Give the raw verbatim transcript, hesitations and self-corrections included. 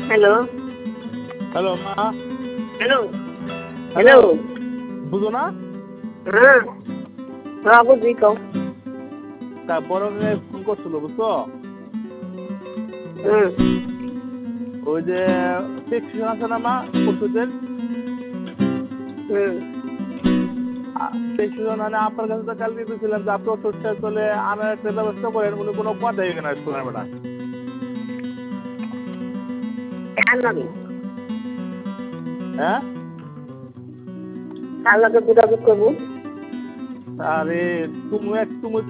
Hello hello মা। Hello hello hello বুঝো না? হ্যাঁ হ্যাঁ বুঝি কও তা বড় মেয়ে ফোন করছিল বুঝছো? হুম ওই যে প্রেসক্রিপশন আছে না মা ওষুধের, হুম প্রেসক্রিপশন মানে আপনার কাছে তো কালকে দিয়েছিলাম যে আপনি ওষুধটা চলে আনার একটা ব্যবস্থা করেন, উনি কোনো কথাই এখানে শোনার বেটা। কার লাগে হ্যাঁ কার লাগে যোগাযোগ করবো আরে তুমি এক তুমি